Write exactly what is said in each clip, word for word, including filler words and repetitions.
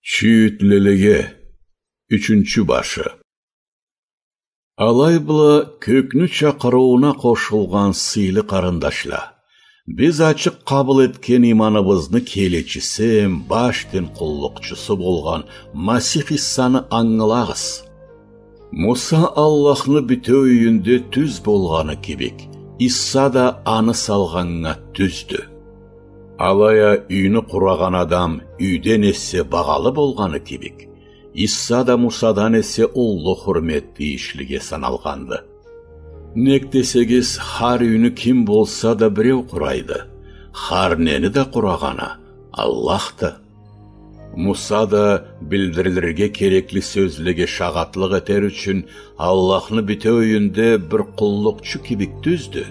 Чүйітлілігі, үшінші башы. Алай бұла көкні чақыруына қошылған сыйлы қарындашла. Біз ачық қабыл еткен иманыбызны келечісі, баштен құллықчысы болған Масих Иссаны аңылағыз. Мұса Аллахны біте үйінде түз болғаны кебек, Исса да аны салғанға түзді. Алая үйіні құраған адам үйден есе бағалы болғаны кебек. Исса да Мусадан есе ұлы құрметті ішліге саналғанды. Нектесегіз, хар үйіні кім болса да біреу құрайды. Хар нені да құрағана Аллахты. Муса да білдірілерге кереклі сөзліге шағатлық етер үшін Аллахны біте үйінде бір құллықчы кебек түзді.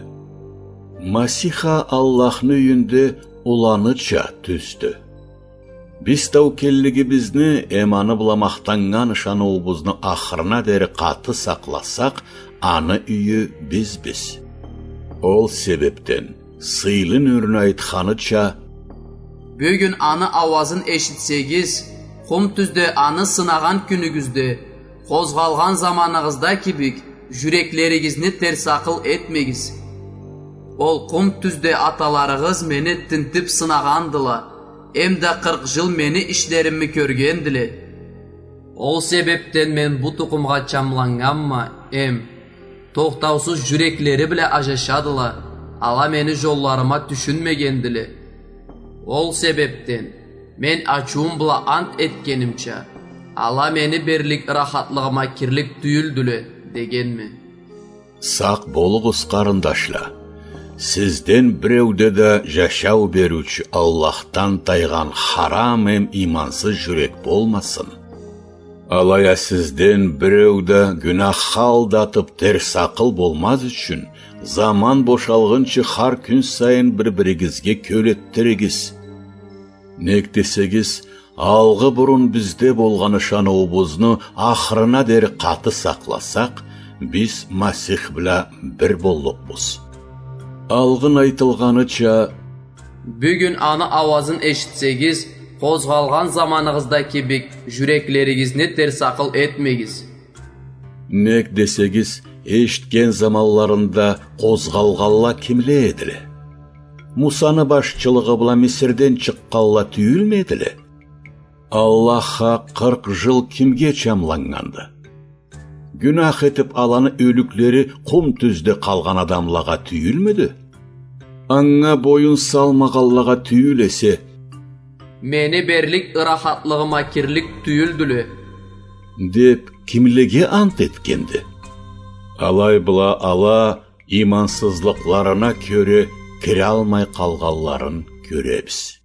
Масиха Аллахны үйінде уланыча түзді. Біз тәукеллігі бізні эманы бұламақтанған шаны ұбызны ақырына дәрі қаты сақласақ, аны үйі біз-біз. Ол себептен сыйлын үрін айтқаныча: Бөгін аны авазын ешітсегіз, құм түзде аны сынаған күнігізде, қозғалған заманығызда кебек, жүреклерігізні терс ақыл етмегіз. Ол құм түзде аталарығыз мені тінтіп сынағандыла, әмді қырық жыл мені ішлерімі көргенділі. Ол себептен мен бұ тұқымға чамланғанма, әм, тоқтаусыз жүреклері біле ажашадыла, ала мені жолларыма түшінмегенділі. Ол себептен мен ачуым бұла ант еткенімча, ала мені берлік рахатлығыма кірлік түйілділі дегенмен. Сақ болығыз қарындашла. Сізден біреуді де жашау беруші Аллахтан тайған харам әм имансыз жүрек болмасын. Алая сізден біреуді күнах халдатып терс ақыл болмаз үшін, заман бошалғыншы хар күн сайын бір-бірігізге көлеттірігіз. Нектесегіз, алғы бұрын бізде болғаны шаны обызны ақырына дәрі қаты сақласақ, біз Масих біла бір болық бұз. Алғын айтылғаныча: Бүгін аны авазын ешітсегіз, қозғалған заманығызда кебек, жүреклерігізіне терс ақыл етмегіз. Нек десегіз, ешіткен замалларында қозғалғалла кімле еділі? Мусаны башчылығы бұла Мисірден чыққалла түйілмеділі? Аллаха қырық жыл кімге чамланғанды? Günah etip alanı ölükleri kum түзде қалған адамлаға түйілмеді? Аңа бойын салмағаллаға түйілесе: Мені берлік ырахатлығыма кірлік түйілділі деп кімлеге ант еткенді. Алай бұла ала имансызлықларына көре кіре алмай қалғаларын көреміз.